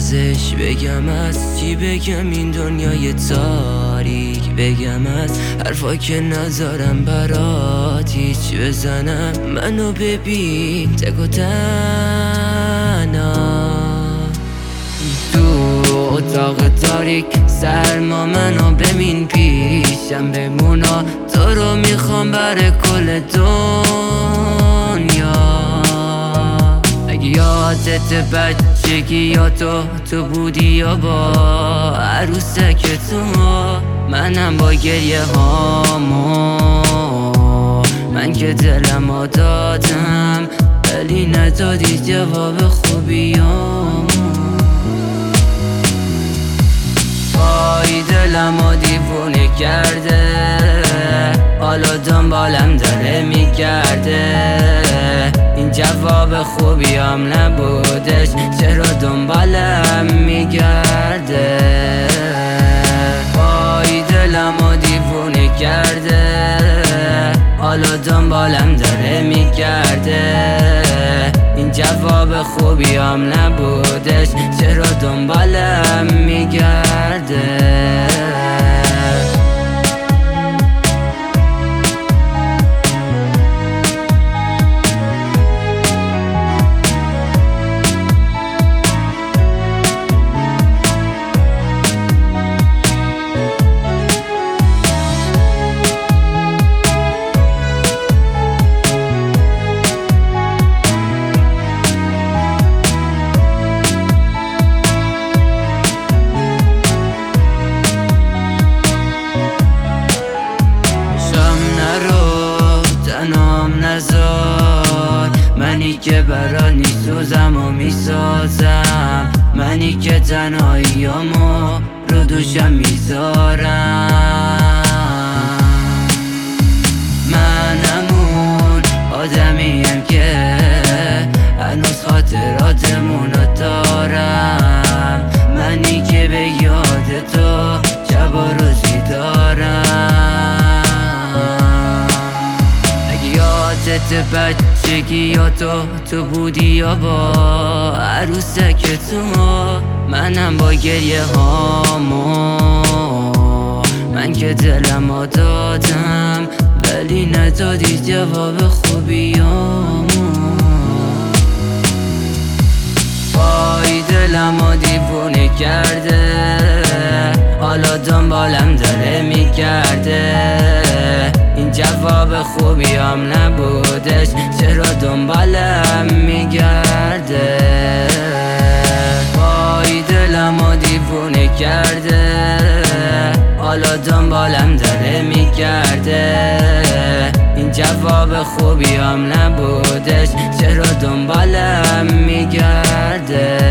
ارزش بگم از چی بگم این دنیای تاریک بگم از حرفا که نذارم برات هیچ بزنم منو ببین تک و تنها تو اتاق تاریک سرما منو ببین پیشم بمونا تو رو میخوام برای کل دنیا اگه یادت بچگی یا تو بودی یا با عروسک تو منم با گریه هامو من که دلمو دادم ولی ندادی جواب خوبیامو وای دلمو دیوونه کرده حالا دنبالم داره میگرده این جواب خوبیام نبودش چرا دنبالم میگرده وای دلمو دیوونه کرده حالا دنبالم داره میگرده این جواب خوبیام نبودش چرا دنبالم میگرده منی که برات میسوزم و میسازم منی که تنهاییامو رو دوشم میذارم من همون آدمیم که هنوز خاطراتمونو دارم منی که به یاد تو شب و روزی دارم اگه یادت بچگی یا تو بودی یا با عروسک تو منم با گریه هامو من که دلمو دادم ولی ندادی جواب خوبیامو وای دلمو دیوونه کرده حالا دنبالم داره میگرده این جواب خوبیام نبودش چرا دنبالم میگرده وای دلمو دیوونه کرده حالا دنبالم داره میگرده این جواب خوبیام نبودش چرا دنبالم میگرده